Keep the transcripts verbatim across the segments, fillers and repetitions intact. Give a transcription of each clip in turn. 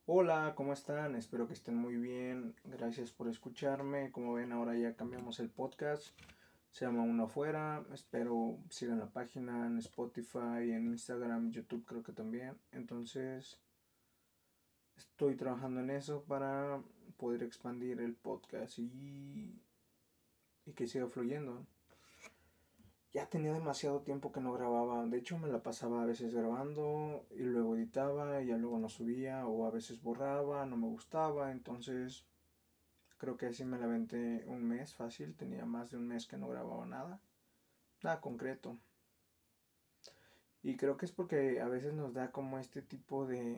Hola, ¿cómo están? Espero que estén muy bien. Gracias por escucharme. Como ven, ahora ya cambiamos el podcast. Se llama Uno Afuera. Espero sigan la página en Spotify, en Instagram, YouTube creo que también. Entonces, estoy trabajando en eso para poder expandir el podcast y, y que siga fluyendo. Ya tenía demasiado tiempo que no grababa. De hecho, me la pasaba a veces grabando y luego editaba y ya luego no subía o a veces borraba, no me gustaba. Entonces, creo que así me la aventé un mes fácil. Tenía más de un mes que no grababa nada. Nada concreto. Y creo que es porque a veces nos da como este tipo de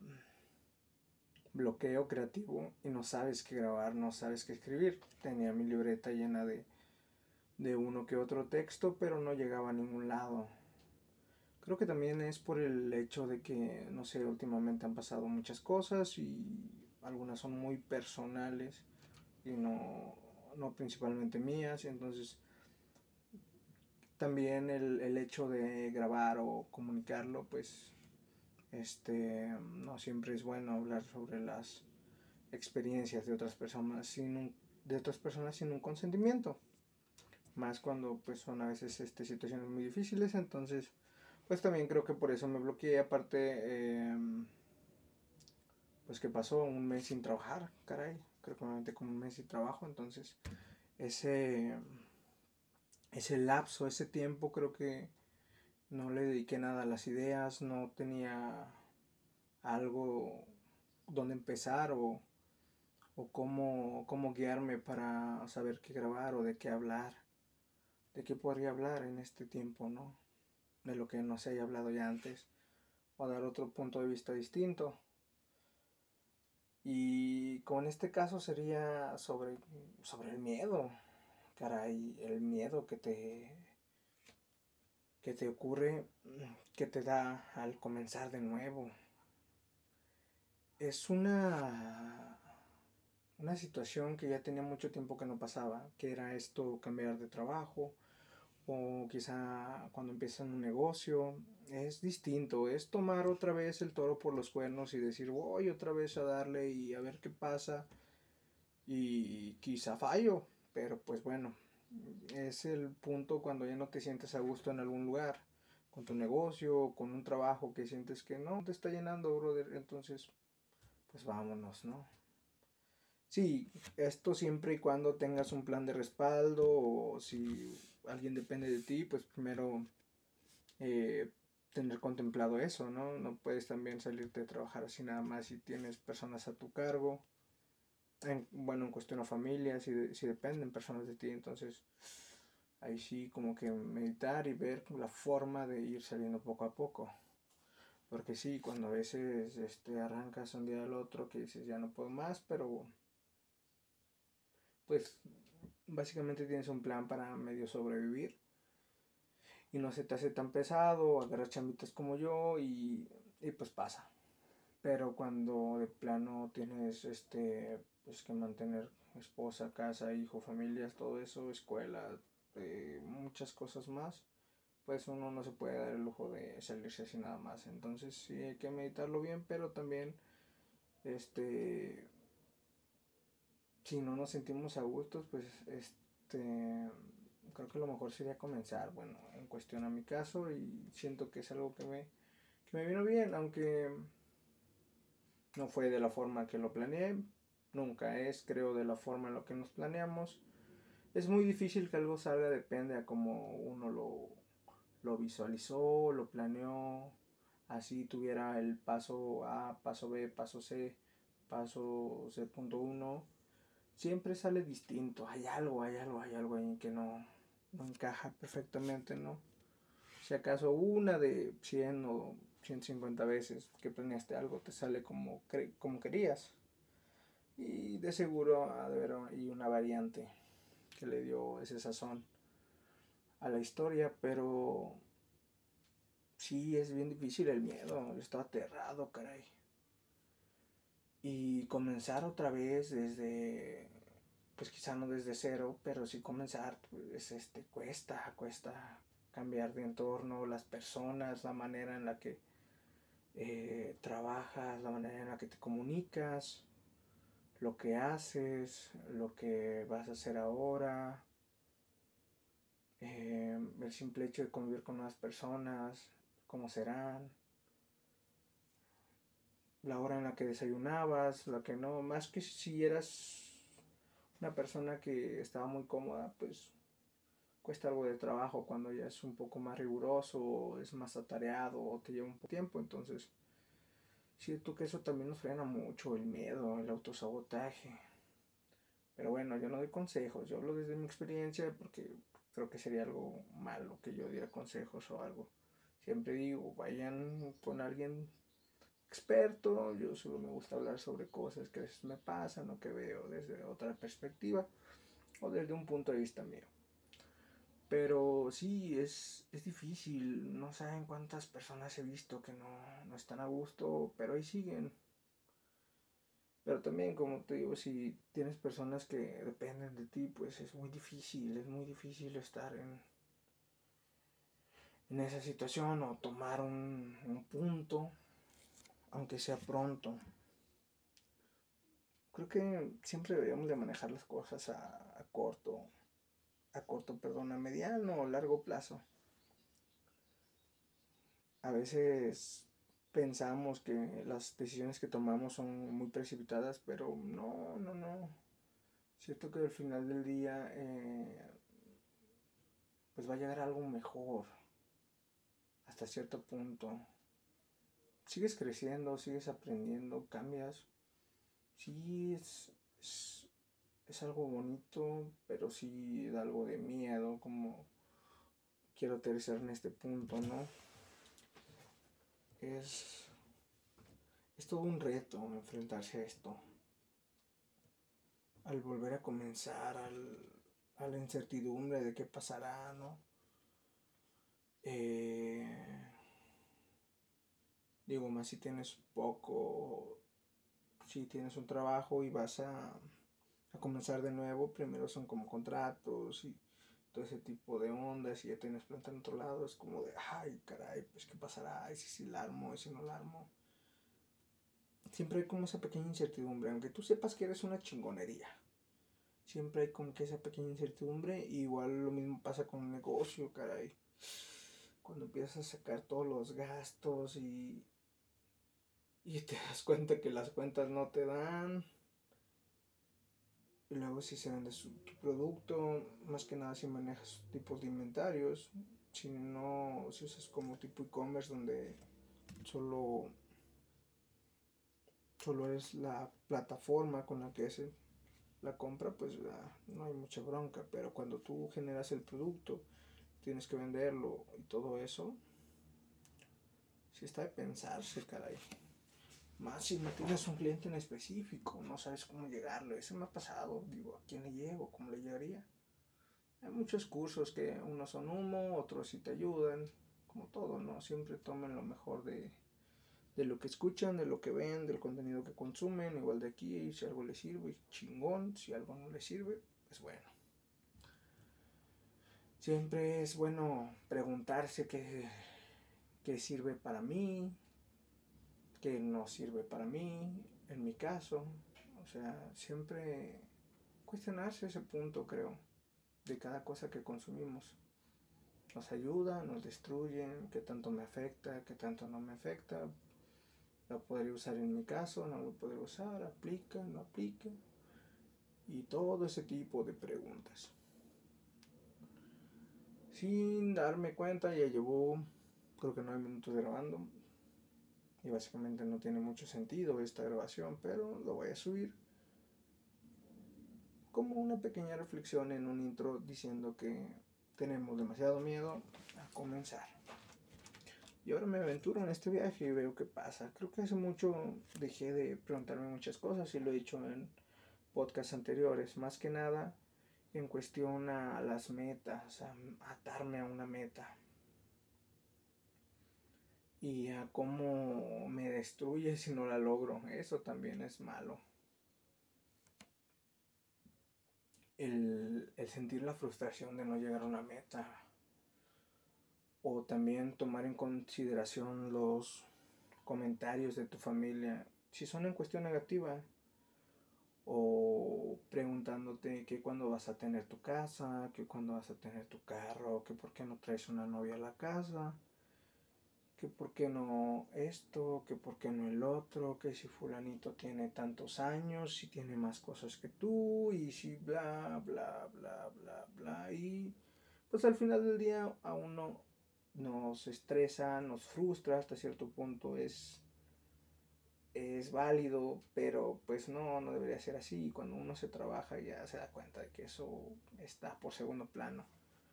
bloqueo creativo y no sabes qué grabar, no sabes qué escribir. Tenía mi libreta llena de, de uno que otro texto, pero no llegaba a ningún lado. Creo que también es por el hecho de que, no sé, últimamente han pasado muchas cosas y algunas son muy personales y no, no principalmente mías. Entonces también el, el hecho de grabar o comunicarlo, pues este, no siempre es bueno hablar sobre las experiencias de otras personas sin un, de otras personas sin un consentimiento. Más cuando pues son a veces este, situaciones muy difíciles. Entonces pues también creo que por eso me bloqueé. Aparte, eh, pues que pasó un mes sin trabajar, caray. Creo que me metí como un mes sin trabajo. Entonces, ese, ese lapso, ese tiempo, creo que no le dediqué nada a las ideas. No tenía algo donde empezar o, o cómo, cómo guiarme para saber qué grabar o de qué hablar. De qué podría hablar en este tiempo, ¿no? De lo que no se haya hablado ya antes. O dar otro punto de vista distinto. Y con este caso sería sobre, sobre el miedo. Caray, el miedo que te, que te ocurre, que te da al comenzar de nuevo. Es una, una situación que ya tenía mucho tiempo que no pasaba, que era esto, cambiar de trabajo, o quizá cuando empiezas un negocio. Es distinto, es tomar otra vez el toro por los cuernos y decir, voy otra vez a darle y a ver qué pasa. Y quizá fallo, pero pues bueno, es el punto cuando ya no te sientes a gusto en algún lugar, con tu negocio, con un trabajo que sientes que no te está llenando, brother. Entonces pues vámonos, ¿no? Sí, esto siempre y cuando tengas un plan de respaldo o si alguien depende de ti, pues primero eh, tener contemplado eso, ¿no? No puedes también salirte a trabajar así nada más si tienes personas a tu cargo. En, bueno, en cuestión a familia, si, de, si dependen personas de ti. Entonces ahí sí como que meditar y ver la forma de ir saliendo poco a poco. Porque sí, cuando a veces este, arrancas un día al otro que dices ya no puedo más, pero pues básicamente tienes un plan para medio sobrevivir y no se te hace tan pesado, agarras chambitas como yo y, y pues pasa. Pero cuando de plano tienes este pues que mantener esposa, casa, hijo, familias, todo eso, escuela, eh, muchas cosas más, pues uno no se puede dar el lujo de salirse así nada más. Entonces sí hay que meditarlo bien, pero también este si no nos sentimos a gustos, pues este creo que lo mejor sería comenzar, bueno, en cuestión a mi caso, y siento que es algo que me que me vino bien, aunque no fue de la forma que lo planeé, nunca es, creo, de la forma en la que nos planeamos. Es muy difícil que algo salga, depende a cómo uno lo, lo visualizó, lo planeó, así tuviera el paso A, paso B, paso C, paso C punto uno. Siempre sale distinto, hay algo, hay algo, hay algo ahí que no, no encaja perfectamente, ¿no? Si acaso una de cien o ciento cincuenta veces que planeaste algo te sale como, como querías. Y de seguro ha de haber y una variante que le dio ese sazón a la historia, pero sí es bien difícil el miedo. Yo estaba aterrado, caray. Y comenzar otra vez desde, pues quizá no desde cero, pero sí comenzar, pues este, cuesta, cuesta cambiar de entorno, las personas, la manera en la que eh, trabajas, la manera en la que te comunicas, lo que haces, lo que vas a hacer ahora, eh, el simple hecho de convivir con nuevas personas, cómo serán, la hora en la que desayunabas, la que no, más que si eras una persona que estaba muy cómoda, pues cuesta algo de trabajo cuando ya es un poco más riguroso, es más atareado o te lleva un poco de tiempo. Entonces siento que eso también nos frena mucho, el miedo, el autosabotaje. Pero bueno, yo no doy consejos, yo hablo desde mi experiencia porque creo que sería algo malo que yo diera consejos o algo. Siempre digo, vayan con alguien experto, yo solo me gusta hablar sobre cosas que a veces me pasan o que veo desde otra perspectiva o desde un punto de vista mío. Pero sí, es, es difícil, no saben cuántas personas he visto que no, no están a gusto, pero ahí siguen. Pero también, como te digo, si tienes personas que dependen de ti, pues es muy difícil, es muy difícil estar en, en esa situación o tomar un, un punto, aunque sea pronto. Creo que siempre deberíamos de manejar las cosas a, a corto, a corto, perdón, a mediano o largo plazo. A veces pensamos que las decisiones que tomamos son muy precipitadas, pero no, no, no. Siento que al final del día eh, pues va a llegar algo mejor hasta cierto punto. Sigues creciendo, sigues aprendiendo, cambias. Sí, es, es, es algo bonito, pero sí da algo de miedo, como quiero aterrizar en este punto, ¿no? Es, es todo un reto enfrentarse a esto. Al volver a comenzar, al, a la incertidumbre de qué pasará, ¿no? Eh, digo, más si tienes poco, si tienes un trabajo y vas a, a comenzar de nuevo, primero son como contratos y todo ese tipo de ondas y ya tienes planta en otro lado, es como de, ay, caray, pues qué pasará, y si sí la armo, y si no la armo. Siempre hay como esa pequeña incertidumbre, aunque tú sepas que eres una chingonería. Siempre hay como que esa pequeña incertidumbre, y igual lo mismo pasa con un negocio, caray. Cuando empiezas a sacar todos los gastos y, y te das cuenta que las cuentas no te dan. Y luego si se vende su, tu producto, más que nada si manejas tipos de inventarios. Si no, si usas como tipo e-commerce donde solo, solo es la plataforma con la que se la compra, pues ah, no hay mucha bronca. Pero cuando tú generas el producto, tienes que venderlo y todo eso, si está de pensarse, caray. Más si no tienes un cliente en específico, no sabes cómo llegarle. Eso me ha pasado, digo, ¿a quién le llego? ¿Cómo le llegaría? Hay muchos cursos que unos son humo, otros sí te ayudan, como todo, ¿no? Siempre tomen lo mejor de, de lo que escuchan, de lo que ven, del contenido que consumen, igual de aquí, si algo les sirve, chingón, si algo no les sirve, pues bueno. Siempre es bueno preguntarse qué, qué sirve para mí, qué no sirve para mí, en mi caso. O sea, siempre cuestionarse ese punto, creo, de cada cosa que consumimos. Nos ayuda, nos destruye, qué tanto me afecta, qué tanto no me afecta. Lo podría usar en mi caso, no lo podría usar, aplica, no aplica. Y todo ese tipo de preguntas. Sin darme cuenta, ya llevo creo que nueve minutos grabando. Y básicamente no tiene mucho sentido esta grabación, pero lo voy a subir como una pequeña reflexión en un intro diciendo que tenemos demasiado miedo a comenzar. Y ahora me aventuro en este viaje y veo qué pasa. Creo que hace mucho dejé de preguntarme muchas cosas y lo he dicho en podcasts anteriores. Más que nada en cuestión a las metas, a atarme a una meta. Y a cómo me destruye si no la logro. Eso también es malo. El, el sentir la frustración de no llegar a una meta. O también tomar en consideración los comentarios de tu familia, si son en cuestión negativa, o preguntándote que cuándo vas a tener tu casa, que cuándo vas a tener tu carro, que por qué no traes una novia a la casa, que por qué no esto, que por qué no el otro, que si fulanito tiene tantos años, si tiene más cosas que tú, y si bla, bla, bla, bla, bla, y pues al final del día a uno nos estresa, nos frustra hasta cierto punto, es, es válido, pero pues no, no debería ser así. Cuando uno se trabaja ya se da cuenta de que eso está por segundo plano.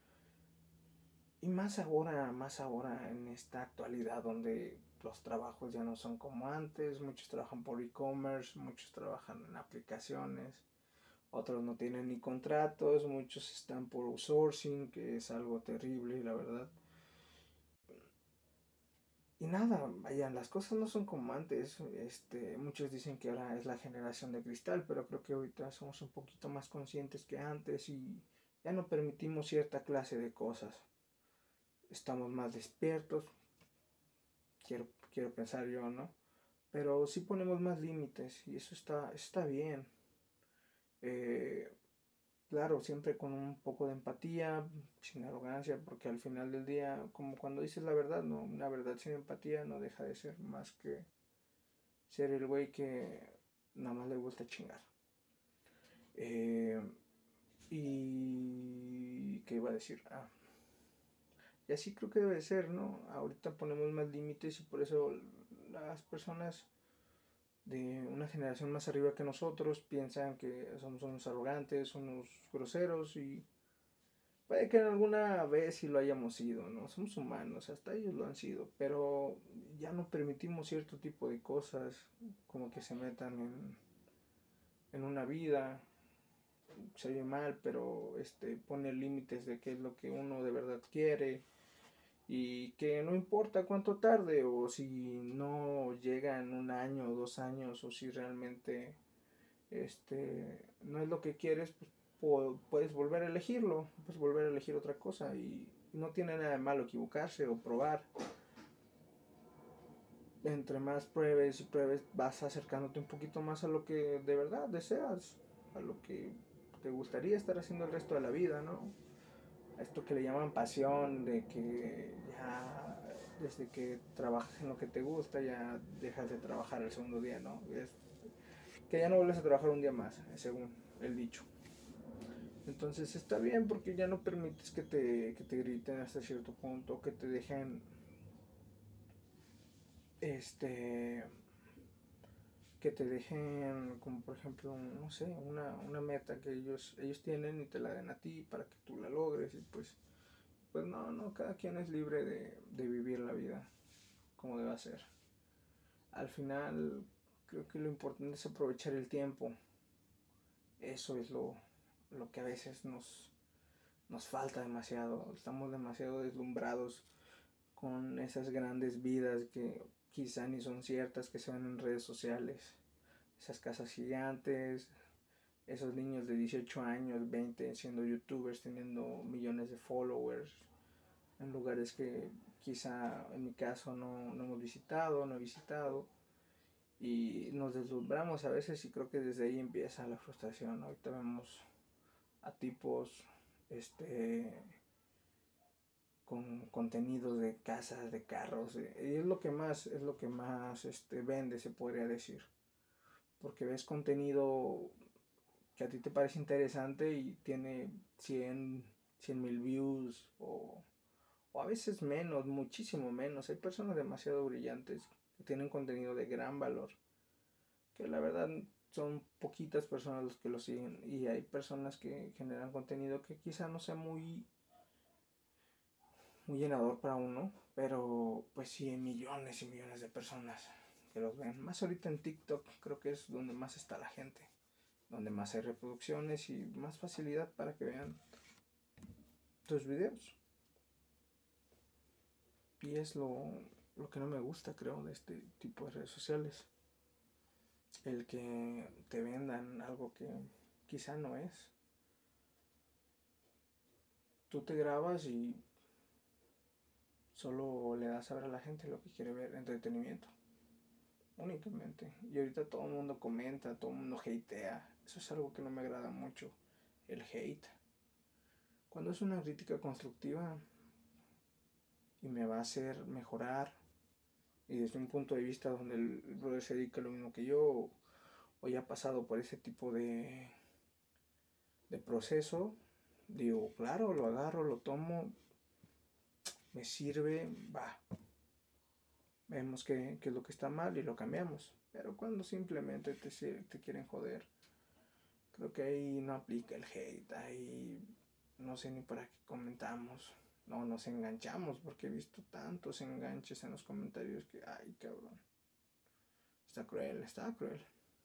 Y más ahora, más ahora en esta actualidad donde los trabajos ya no son como antes, muchos trabajan por e-commerce, muchos trabajan en aplicaciones, otros no tienen ni contratos, muchos están por outsourcing, que es algo terrible, la verdad. Y nada, vaya, las cosas no son como antes. Este, muchos dicen que ahora es la generación de cristal, pero creo que ahorita somos un poquito más conscientes que antes y ya no permitimos cierta clase de cosas. Estamos más despiertos, quiero, quiero pensar yo, ¿no? Pero sí ponemos más límites y eso está, está bien. Eh, claro, siempre con un poco de empatía, sin arrogancia, porque al final del día, como cuando dices la verdad, no, una verdad sin empatía no deja de ser más que ser el güey que nada más le gusta chingar. Eh, y ¿qué iba a decir? Ah, y así creo que debe ser, ¿no? Ahorita ponemos más límites y por eso las personas de una generación más arriba que nosotros piensan que somos unos arrogantes, unos groseros y puede que en alguna vez sí lo hayamos sido, ¿no? Somos humanos, hasta ellos lo han sido, pero ya no permitimos cierto tipo de cosas como que se metan en, en una vida, se oye mal, pero este pone límites de qué es lo que uno de verdad quiere y que no importa cuánto tarde o si no llega en un año o dos años o si realmente este no es lo que quieres, pues puedes volver a elegirlo, puedes volver a elegir otra cosa y no tiene nada de malo equivocarse o probar. Entre más pruebes y pruebes vas acercándote un poquito más a lo que de verdad deseas, a lo que te gustaría estar haciendo el resto de la vida, ¿no? A esto que le llaman pasión, de que ya desde que trabajas en lo que te gusta ya dejas de trabajar el segundo día, ¿no? Es que ya no vuelves a trabajar un día más, según el dicho. Entonces está bien porque ya no permites que te, que te griten hasta cierto punto, que te dejen este que te dejen como por ejemplo no sé una, una meta que ellos ellos tienen y te la den a ti para que tú la logres y pues pues no no cada quien es libre de, de vivir la vida como debe ser. Al final creo que lo importante es aprovechar el tiempo. Eso es lo, lo que a veces nos nos falta demasiado. Estamos demasiado deslumbrados con esas grandes vidas que quizá ni son ciertas, que se ven en redes sociales. Esas casas gigantes, esos niños de dieciocho años, veinte, siendo youtubers, teniendo millones de followers, en lugares que quizá en mi caso no, no hemos visitado, no he visitado. Y nos deslumbramos a veces y creo que desde ahí empieza la frustración. Ahorita vemos a tipos este con contenidos de casas, de carros, y es lo que más, es lo que más este, vende, se podría decir. Porque ves contenido que a ti te parece interesante y tiene cien mil views o, o a veces menos, muchísimo menos. Hay personas demasiado brillantes que tienen contenido de gran valor, que la verdad son poquitas personas los que lo siguen y hay personas que generan contenido que quizá no sea muy muy llenador para uno, pero pues sí hay millones y millones de personas que los ven. Más ahorita en TikTok creo que es donde más está la gente, donde más hay reproducciones y más facilidad para que vean tus videos. Y es lo, lo que no me gusta, creo, de este tipo de redes sociales. El que te vendan algo que quizá no es. Tú te grabas y solo le das a ver a la gente lo que quiere ver, entretenimiento. únicamente. Y ahorita todo el mundo comenta, todo el mundo hatea. Eso es algo que no me agrada mucho, el hate. Cuando es una crítica constructiva y me va a hacer mejorar, y desde un punto de vista donde el brother se dedica a lo mismo que yo, o ya ha pasado por ese tipo de, de proceso, digo, claro, lo agarro, lo tomo, me sirve, va. Vemos qué es lo que está mal y lo cambiamos. Pero cuando simplemente te, te quieren joder, creo que ahí no aplica el hate, ahí no sé ni para qué comentamos. No, nos enganchamos porque he visto tantos enganches en los comentarios que, ay, cabrón. Está cruel, está cruel.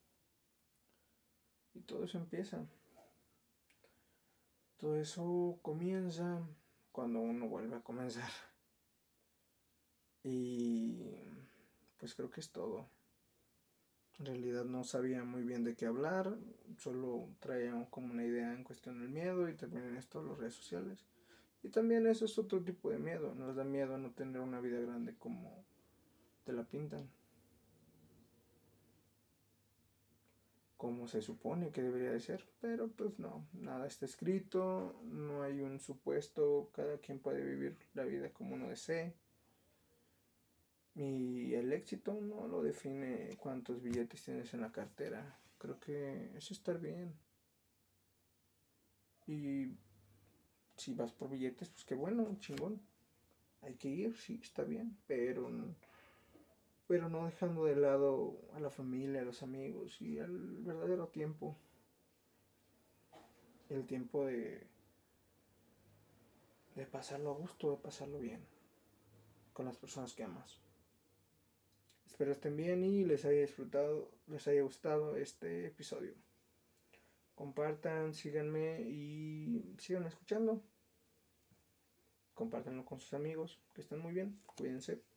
Y todo eso empieza. Todo eso comienza cuando uno vuelve a comenzar. Y pues creo que es todo. En realidad no sabía muy bien de qué hablar, solo traía como una idea en cuestión del miedo y también en esto las redes sociales. Y también eso es otro tipo de miedo, nos da miedo no tener una vida grande como te la pintan. Como se supone que debería de ser, pero pues no, nada está escrito, no hay un supuesto, cada quien puede vivir la vida como uno desee. Y el éxito no lo define cuántos billetes tienes en la cartera, creo que es estar bien. Y si vas por billetes, pues qué bueno, chingón. Hay que ir, sí, está bien, pero, pero no dejando de lado a la familia, a los amigos y al verdadero tiempo. El tiempo de, de pasarlo a gusto, de pasarlo bien con las personas que amas. Espero estén bien y les haya disfrutado, les haya gustado este episodio. Compartan, síganme y sigan escuchando. Compártanlo con sus amigos, que estén muy bien. Cuídense.